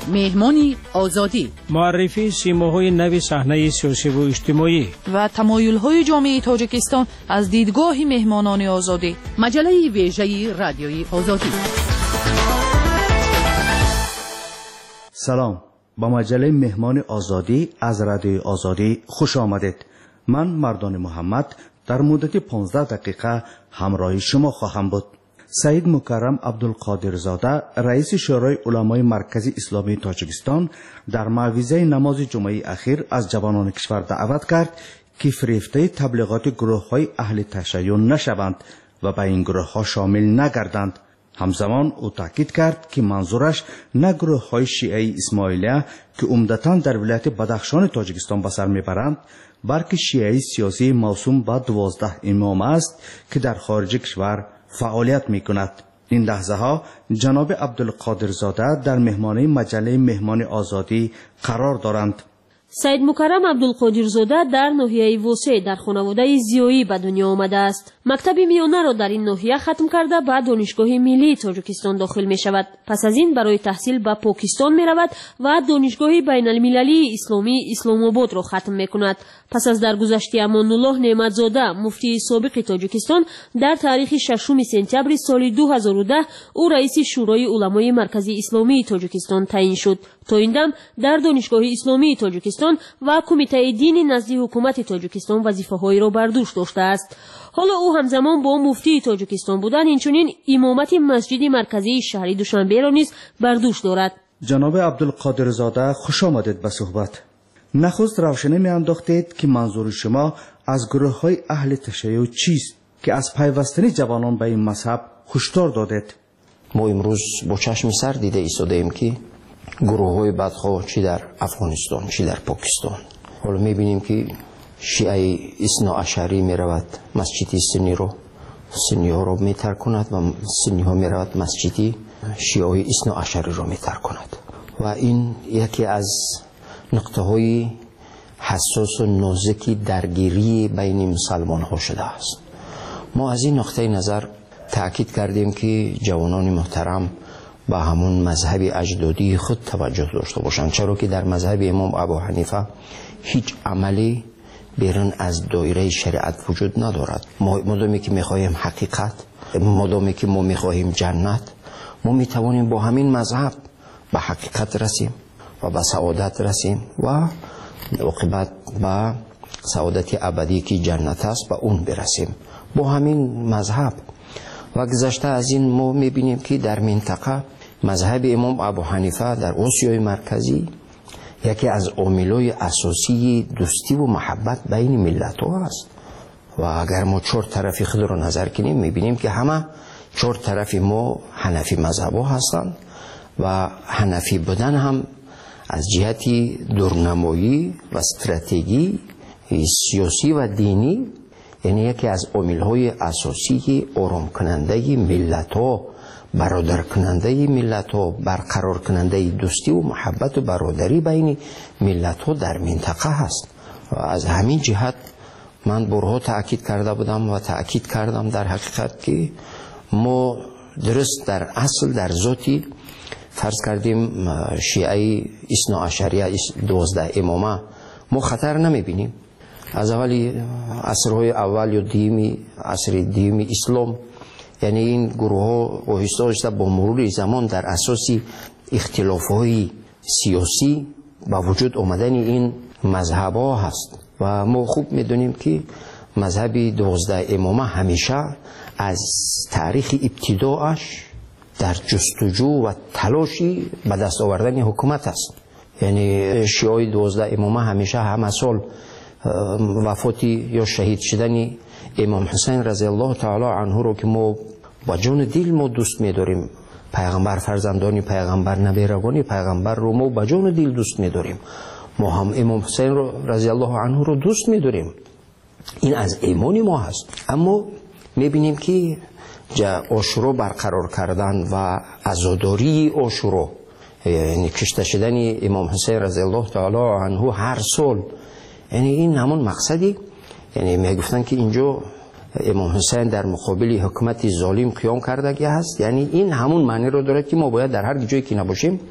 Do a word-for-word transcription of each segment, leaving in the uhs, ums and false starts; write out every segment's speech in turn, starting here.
مهمان آزادی، معرفی سیماهای نوی صحنه سیاسی و اجتماعی و تمایل‌های جامعه تاجیکستان از دیدگاه مهمانان آزادی. مجله ویژه رادیوی آزادی. سلام، با مجله مهمان آزادی از رادیوی آزادی خوش آمدید. من مردان محمد در مدت پانزده دقیقه همراه شما خواهم بود. سید مکرم عبدالقادرزاده رئیس شورای علمای مرکزی اسلامی تاجیکستان در موعظه نماز جمعه اخیر از جوانان کشور دعوت کرد که فریفته تبلیغات گروه‌های اهل تشیع نشوند و به این گروه‌ها شامل نگردند. همزمان او تاکید کرد که منظورش نه گروه‌های شیعه اسماعیلیه که عمدتاً در ولایت بدخشان تاجیکستان به سر میبرند، بلکه شیعه سیاسی موسوم به دوازده امام است که در خارج کشور فعالیت میکند. این لحظه ها جناب عبدالقادرزاده در مهمانی مجله مهمان آزادی قرار دارند. سید مکرم عبدالقادرزاده در ناحیه وسع در خانواده زیایی به دنیا آمده است. مکتب میانه را در این ناحیه ختم کرده به دانشگاه ملی تاجیکستان داخل می شود. پس از این برای تحصیل به پاکستان می رود و دانشگاه بین المللی اسلامی اسلام آباد را ختم می کند. پس از درگذشت امان الله نعمتزاده مفتی سابق تاجیکستان در تاریخ ششم سپتامبر سال دو هزار و ده او رئیس شورای علمای مرکزی اسلامی تاجیکستان تعیین شد. تا این دم در دانشگاه اسلامی تاجیکستان و کمیته دینی نزد حکومت تاجیکستان وظیفه‌هایی را بر دوش داشته است. حالا او همزمان با مفتی تاجیکستان بودن اینچنین امامت مسجد مرکزی شهر دوشنبه را نیز بر دوش دارد. جناب عبدالقادرزاده خوش آمدید به صحبت. نخست روشنی می انداختید که منظور شما از گروه های اهل تشیع چیست که از پیوستن جوانان به این مذهب هشدار دادید؟ ما امروز با چشم سر دیده ایستاده ایم که گروه های بدخواه چی در افغانستان چی در پاکستان، حالا می بینیم که شیعه اثنا عشری می رود مسجد سنی رو سنی ها رو می ترک کند و سنی ها می رود مسجد شیعه اثنا عشری رو می ترک کند و این یکی از نقطه های حساس و نازکی درگیری بین مسلمان ها شده است. ما از این نقطه نظر تأکید کردیم که جوانان محترم به همون مذهب اجدادی خود توجه داشته باشند، چرا که در مذهب امام ابو حنیفه هیچ عملی بیرون از دایره شریعت وجود ندارد. ما مادامی که میخواهیم حقیقت، مادامی که ما میخواهیم جنت، ما میتوانیم با همین مذهب به حقیقت رسیم و به سعادت رسیم و عاقبت به سعادت ابدی که جنت است به اون برسیم با همین مذهب. و گذشته از این ما میبینیم که در منطقه مذهب امام ابو حنیفه در آسیای مرکزی یکی از عاملای اساسی دوستی و محبت بین ملت ها است و اگر ما چهار طرفی خود را نظر کنیم میبینیم که همه چهار طرفی ما حنفی مذهب ها هستند و حنفی بودن هم از جهتی دورنمایی و استراتژی سیاسی و دینی یعنی یکی از عامل‌های اساسی آرام کننده ملت‌ها، برادر کننده ملت‌ها، برقرار کننده دوستی و محبت و برادری بین ملت‌ها در منطقه هست. و از همین جهت من بارها تأکید کرده بودم و تأکید کردم در حقیقت که ما درست در اصل در ذاتی فرض کردیم شیعه اثنا عشریه دوازده امامه ما خطر نمیبینیم. از اولی عصرهای اول یا دیمی عصر دیمی اسلام یعنی این گروه ها آهسته آهسته با مرور زمان در اساس اختلاف های سیاسی با وجود آمدن این مذهب ها هست و ما خوب میدونیم که مذهب دوازده امامه همیشه از تاریخ ابتداعش در جستجو و تلاشی به دست آوردن حکومت است. یعنی شیعه دوازده امامه همیشه همه سال وفاتی یا شهید شدن امام حسین رضی الله تعالی عنه رو که ما با جان دل ما دوست می‌داریم، پیغمبر فرزندانی پیغمبر نبیروانی پیغمبر رو ما با جان دل دوست می‌داریم، ما هم امام حسین رو رضی الله عنه رو دوست می‌داریم، این از ایمان ما هست. اما می‌بینیم که عاشورا برقرار کردن و عزاداری عاشورا یعنی کشته شدن امام حسین رضی الله تعالی عنه هر سال، یعنی این همون مقصدی، یعنی میگفتن که اینجا امام حسین در مقابل حکومت ظالم قیام کرده هست، یعنی این همون معنی رو داره که ما باید در هر جایی که نباشیم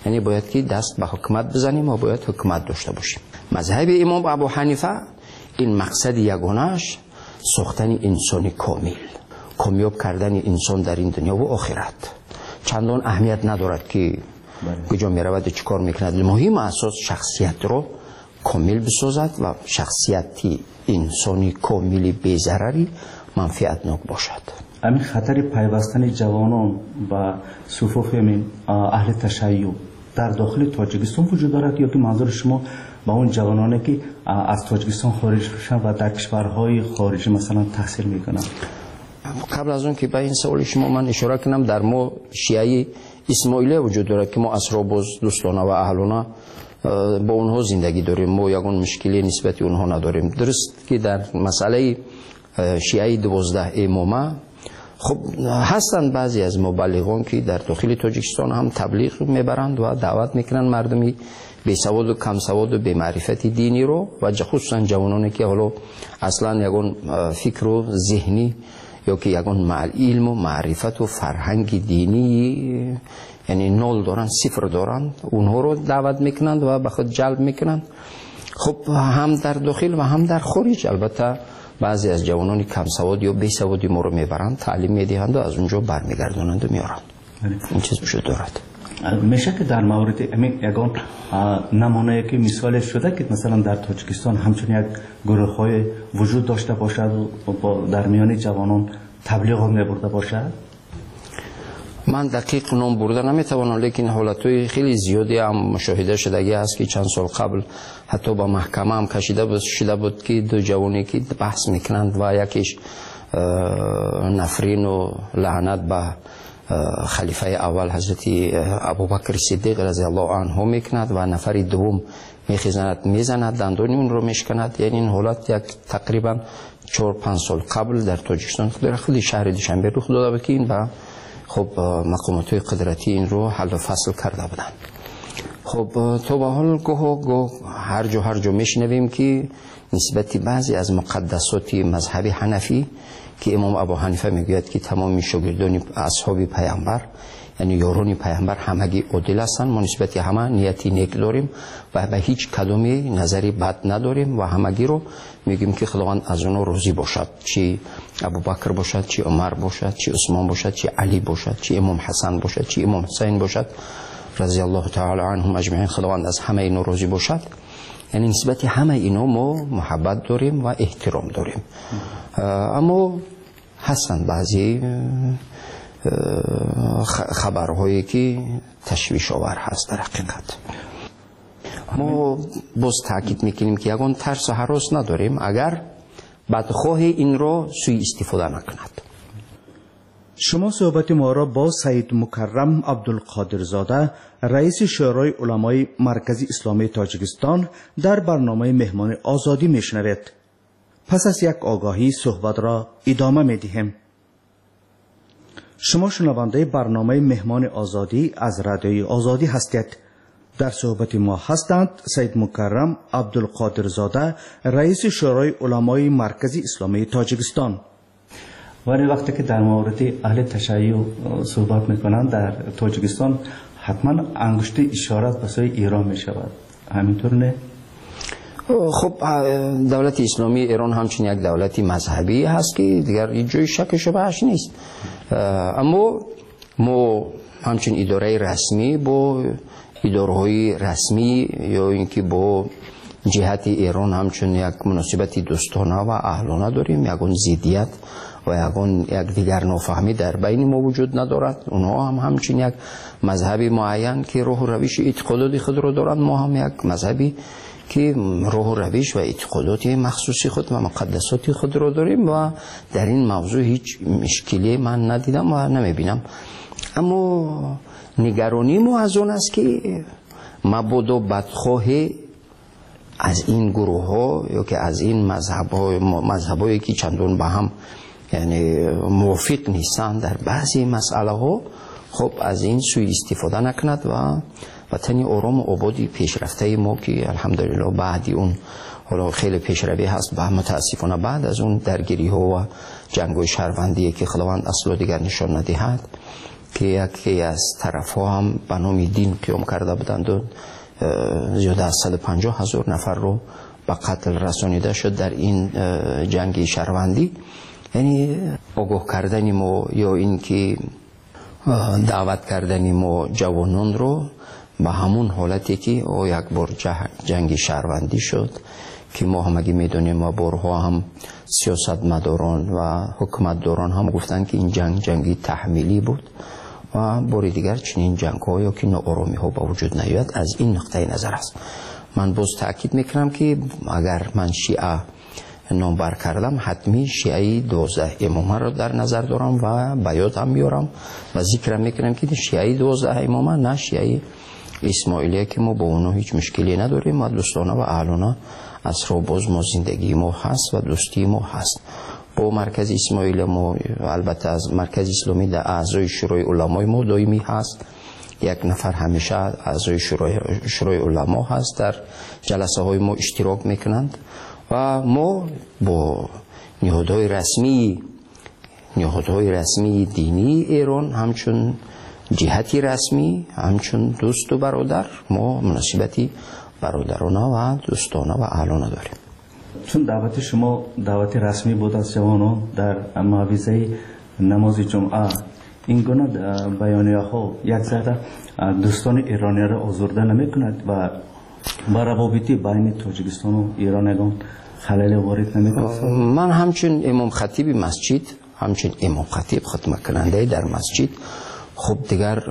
یعنی باید که دست به حکمت بزنیم و باید حکمت داشته باشیم. مذهب امام ابو حنیفه این مقصد یگانه‌اش ساختن انسان کامل، کامیاب کردن انسان در این دنیا و آخرت. چندان اهمیت ندارد که کجا میرود و چی کار میکند، مهم اساس شخصیت رو کامل بسازد و شخصیتی انسانی کاملی بی‌ضرری منفعتناک باشد. همین خطر پیوستن جوانان و صفوف اهل تشیع در داخل تاجیکستان وجود دارد یا که منظور شما با اون جوانانی که از تاجیکستان خارج شدن و در کشورهای خارجی مثلا تحصیل میکنند؟ قبل از اون که به این سوال شما من اشاره کنم، در ما شیعه اسماعیلیه وجود دارد که ما اسراباز دوستانه و اهلانه با اونها زندگی داریم، ما یگان مشکلی نسبتی اونها نداریم. درست که در مسئله شیعه دوازده امامه خب هستند بعضی از مبلغان که در داخل تاجیکستان هم تبلیغ میبرند و دعوت میکنند مردمی بی سواد و کم سواد و بی معرفت دینی رو و خصوصا جوانانی که حالا اصلا یگان فکر و ذهنی یا که یگان مع علم و معرفت و فرهنگ دینی یعنی نول دارن، صفر دارن، اونها رو دعوت میکنند و به خود جلب میکنند. خب هم در داخل و هم در خارج البته بعضی از جوانان کم سواد یا بی سوادی ما رو میبرند، تعلیم میدهند و از اونجا برمیگردونند و میارند. این چیز وجود دارد. میشه که در مورد همین یگان نمونه که مثال شده که مثلا در تاجیکستان همچون یک گروه های وجود داشته باشد و در میان جوانان تبلیغ هم میبرده باشد؟ من دقیق نام برده نمیتوانم، لیکن حالتهای خیلی زیادی هم مشاهده شدگی است که چند سال قبل حتی با محکمه هم کشیده بود شده بود که دو جوانی که بحث میکنند و یکیش نفرین و لعنت به خلیفه اول حضرت ابوبکر صدیق رضی الله عنه میکند و نفر دوم میخیزند میزند دندانی اون رو میشکند. یعنی این حالت یک تقریبا چهار پنج سال قبل در تاجیکستان در خود شهر دوشنبه رخ داده بود که این با خب مقامات قدرتی این رو حل و فصل کرده بودن. خب تو به حال گوه گوه هر جا هر جا میشنویم که نسبت بعضی از مقدسات مذهب حنفی که امام ابو حنیفه میگوید که تمام شاگردان اصحاب پیامبر یعنی یاران پیامبر همگی عادل هستند، ما نسبت همه نیتی نیک داریم و به هیچ کدومی نظری بد نداریم و همگی رو میگیم که خداوند از اونها راضی باشد، چی ابوبکر باشد، چی عمر باشد، چی عثمان باشد، چی علی باشد، چی امام حسن باشد، چی امام حسین باشد رضی الله تعالی عنهم اجمعین، خداوند از همه اینا راضی باشد. یعنی نسبت همه اینا ما محبت داریم و احترام داریم. اما هستند بعضی خبرهایی که تشویش آور هست در حقیقت. ما باز تاکید میکنیم که یگان ترس و هراس نداریم اگر بدخواه این را سوء استفاده نکند. شما صحبت ما را با سید مکرم عبدالقادرزاده رئیس شورای علمای مرکزی اسلامی تاجیکستان در برنامه مهمان آزادی میشنوید. پس از یک آگاهی صحبت را ادامه میدهیم. شما شنونده برنامه مهمان آزادی از رادیوی آزادی هستید. در صحبت ما هستند سید مکرم عبدالقادرزاده رئیس شورای علمای مرکزی اسلامی تاجیکستان. ولی وقتی که در مورد اهل تشیع صحبت میکنند در تاجیکستان حتما انگشت اشارت به سوی ایران میشود، همینطور نه؟ خب دولت اسلامی ایران همچنین یک دولتی مذهبی هست که دیگر هیچ جای شک شبهش نیست. اما ما همچنین اداره رسمی با اداره‌های رسمی یا اینکه با جهت ایران همچنین یک مناسبت دوستانه و اهلانه داریم. یگان ضدیت و یگان یک دیگر نافهمی در بین ما وجود ندارد. اونها هم همچنین یک مذهبی معین که راه و روش اعتقادات خود را دارند، ما هم یک مذهبی که راه و روش و اعتقادات مخصوصی خود و مقدسات خود را داریم و در این موضوع هیچ مشکلی من ندیدم و نمیبینم. اما نگرانی ما از اون است که مبادا بدخواه از این گروه ها یا که از این مذهب هایی که چندان به هم یعنی موافق نیستند در بعضی مسئله ها، خب از این سوء استفاده نکند و وطنی آرام و آبادی پیشرفته ما که الحمدلله بعدی اون حالا خیلی پیشروی هست، به متاسفانه بعد از اون درگیری ها و جنگ و شهروندی که خداوند اصلا دیگر نشان ندهد، که یکی از طرف ها هم به نام دین قیام کرده بودند و زیاده از صد و پنجاه هزار نفر رو به قتل رسانیده شد در این جنگ شهروندی. یعنی آگاه کردن ما یا این که دعوت کردن ما جوانان رو به همون حالتی که او یک بار جنگ شهروندی شد که ما هم اگه میدونیم ما بارها هم سیاست مداران و حکومت داران هم گفتن که این جنگ جنگی تحمیلی بود و باری دیگر چنین جنگ ها یا که ناآرامی ها با وجود نیاید. از این نقطه نظر است. من باز تأکید میکنم که اگر من شیعه نام بر کردم حتمی شیعه دوازده امامه را در نظر دارم و بیاد هم میارم و ذکرم میکنم که شیعه دوازده امامه نه شیعه اسماعیلیه که ما با اونا هیچ مشکلی نداریم و دوستانه و اهلانه اصرا باز ما زندگی ما هست و دوستی ما هست. با مرکز اسماعیل ما البته از مرکز اسلامی در اعضای شورای علمای ما دائمی هست. یک نفر همیشه اعضای شورای, شورای علما هست، در جلسه های ما اشتراک میکنند و ما با نهادهای رسمی نهادهای رسمی دینی ایران همچون جهتی رسمی همچون دوست و برادر ما مناسبتی برادرانه و دوستانه و اهلانه داریم. چون دعوت شما دعوت رسمی بود از جوانان در معوضه نماز جمعه، این گونه بیانیه ها یک ذره دوستان ایرانی را آزرده نمی کند و با روابطی بین تاجیکستان و ایرانیان خلل وارد نمی کند؟ من همچون امام خطیب مسجد همچون امام خطیب خطبه کننده در مسجد، خب دیگر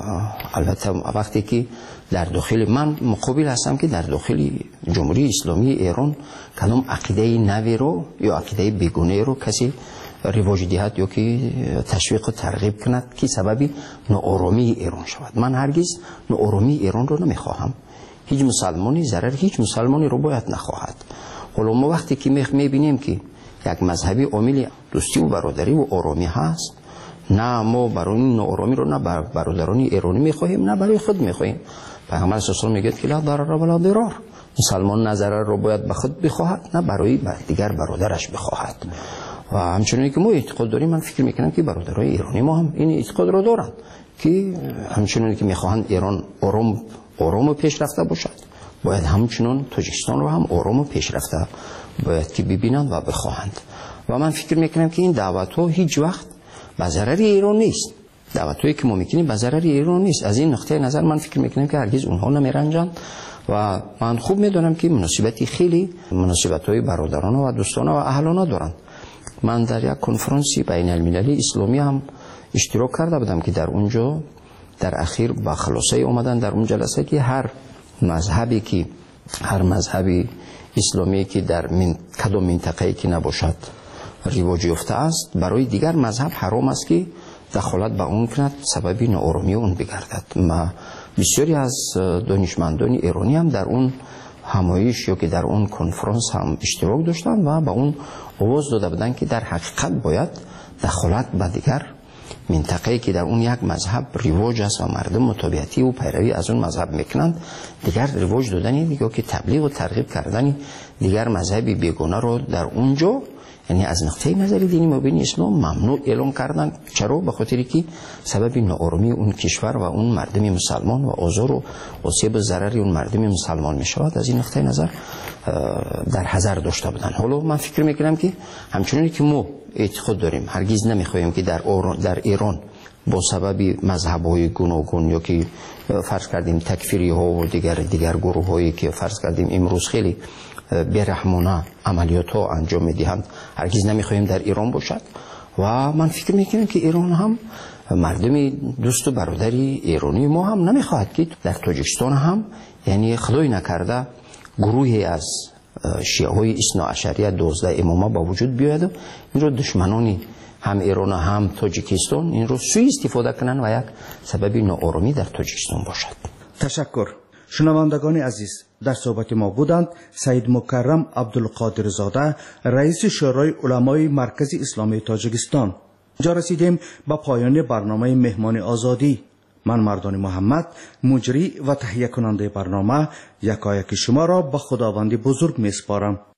البته وقتی که در داخل من مقابل هستم که در داخل جمهوری اسلامی ایران کدام عقیده نوی رو یا عقیده بیگونه رو کسی رواج دهد یا که تشویق و ترغیب کند که سببی ناآرامی ایران شود. من هرگز ناآرامی ایران رو نمیخواهم. هیچ مسلمانی ضرر هیچ مسلمانی رو باید نخواهد. حالا ما وقتی که میبینیم که یک مذهبی عامل دوستی و برادری و آرامی هست، نه ما برای این ناآرامی رو نه بر برادران ایرانی میخواهیم نه برای خود میخواهیم. پیغمبر صلی الله علیه و آله میگه که لا ضرر ولا ضرار. مسلمان نه ضرر رو باید به خود بخواهد نه برای دیگر برادرش بخواهد. و همچنین که ما اعتقاد داریم، من فکر میکنم که برادرای ایرانی ما هم این اعتقاد رو دارند که همچنین که میخواهند ایران آرام آرام و پیشرفته باشد، باید همچنین تاجیکستان رو هم آرام و پیشرفته باید که ببینند و بخواهند. و من فکر میکنم که این دعوت ها هیچ وقت به ضرر ایران نیست. دعوت هایی که ما میکنیم به ضرر ایران نیست. از این نقطه نظر من فکر میکنم که هرگز اونها نمیرنجند و من خوب میدونم که مناسبتی خیلی مناسبت های برادرانه و دوستانه و اهلانه دارند. من در یک کنفرانسی بین المللی اسلامی هم اشتراک کرده بودم که در اونجا در اخیر با خلاصه اومدن در اون جلسه که هر مذهبی که هر مذهبی اسلامی که در من کدام منطقه‌ای که نباشد رواج یافته است، برای دیگر مذهب حرام است که دخالت به اون کند، سببی ناآرامی اون بگردد. ما بسیاری از دانشمندان ایرانی هم در اون همایش یا که در اون کنفرانس هم اشتراک داشتن و با اون آواز داده بودن که در حقیقت باید دخالت به دیگر منطقه‌ای که در اون یک مذهب رواج است و مردم متابعتی و پیروی از اون مذهب میکنند، دیگر رواج دادنی دیگه که تبلیغ و ترغیب کردن دیگر مذهبی بیگانه رو در اونجا، یعنی از نقطه نظر دینی مبین اسلام ممنوع اعلام کردن. چرا؟ به خاطری که سبب ناآرامی اون کشور و اون مردم مسلمان و آزار و آسیب و ضرری اون مردم مسلمان می شود. از این نقطه نظر در حذر داشته بودن. حالا من فکر میکنم که همچنانی که ما اعتقاد داریم هرگز نمیخواهیم که در در ایران با سبب مذهب‌های گوناگون یا که فرض کردیم تکفیری ها و دیگر دیگر گروه هایی که فرض کردیم امروز خیلی بیرحمانه عملیات ها انجام میدهند، هرگز نمیخواهیم در ایران باشد. و من فکر میکنم که ایران هم مردم دوست و برادری ایرانی ما هم نمیخواهد که در تاجیکستان هم یعنی خدای نکرده گروهی از شیعه های اثنا عشریه دوازده امامه با وجود بیاید و این رو دشمنانی هم ایران هم تاجیکستان این رو سوء استفاده کنن و یک سبب ناآرامی در تاجیکستان باشد. تشکر. شنوندگان عزیز، در صحبت ما بودند سید مکرم عبدالقادر زاده، رئیس شورای علمای مرکز اسلامی تاجیکستان. اینجا رسیدیم به پایان برنامه مهمان آزادی. من مردان محمد، مجری و تهیه کننده برنامه، یکایک شما را به خداوند بزرگ میسپارم.